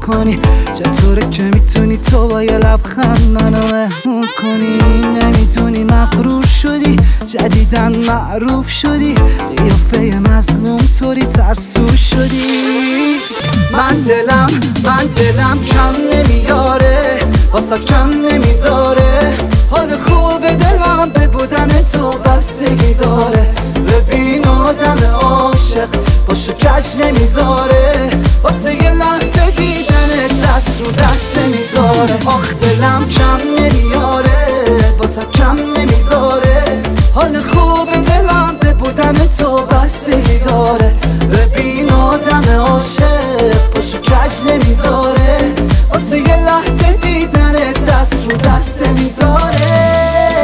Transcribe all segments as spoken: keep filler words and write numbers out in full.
کنی؟ چطوره که میتونی تو با یه لبخند منو مهمون کنی؟ نمیدونی مغرور شدی، جدیدن معروف شدی، قیافه مظلوم طوری ترس تو شدی. من دلم من دلم کم نمیاره، واسه کم نمیذاره، حال خوب دلم به بودن تو بستگی داره. ببین آدم عاشق باشو کج نمیذاره، واسه یه لحظه دیدن دست رو دست نمیذاره. آخ دلم کم نمیاره، واسه کم نمیذاره، حال خوب دلم به بودن تو بستگی داره. ببین آدم عاشق باشو کج نمیذاره، واسه یه لحظه دیدن دست رو دست نمیذاره.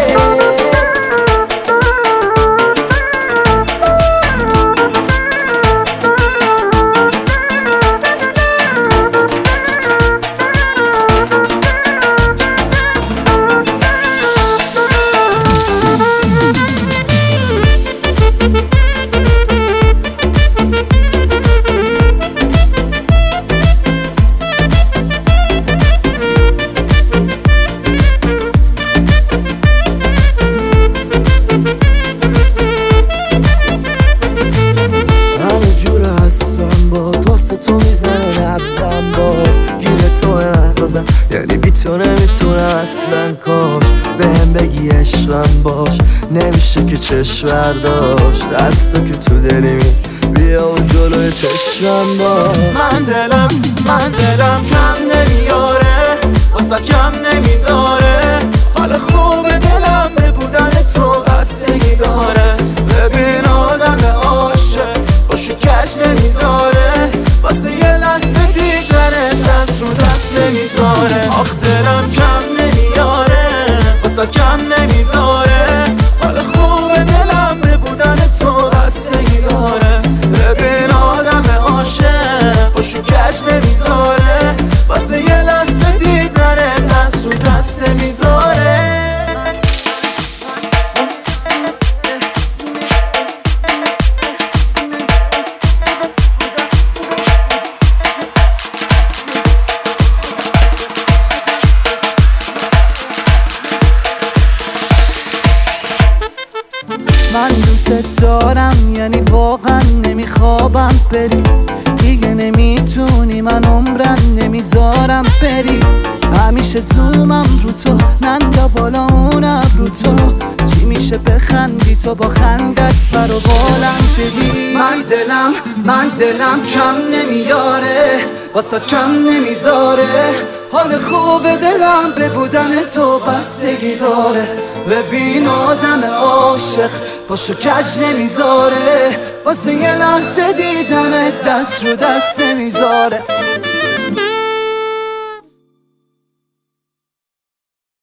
تو میزنه نبزم باز گیره تو اخلازم، یعنی بی تو نمیتونه اصلا. کاش بهم بگی عشقم باش، نمیشه که چشم برداشت. دستو که تو دلی می بیا و جلوی چشمم باش. من دلم من دلم کم نمیاره، واسه کم نمیذاره، حال خوب دلم به بودن تو بستگی داره. ببین آدم عاشق باشو کج نمیذاره، واسه یه لحظه دیدنه دست رو دست نمیذاره. آخ دلم کم نمیاره، واسه کم نمیذاره، حال خوب دلم به بودن تو بستگی داره. ببین آدم عاشق باشو کج نمیذاره، واسه یه لحظه دیدنه دست رو دست نمیذاره. من دوست دارم، یعنی واقعا نمیخوابم بری، دیگه نمیتونی من عمرن نمیذارم بری. همیشه زومم رو تو، نندا بالا اونم رو تو، چی میشه بخندی تو با خندت پر و بالم بدی. من دلم من دلم کم نمیاره، واسه کم نمیذاره، حال خوب دلم به بودن تو بستگی داره. ببین آدم عاشق باشو کج نمیذاره، واسه یه لحظه دیدن دست رو دست نمیذاره.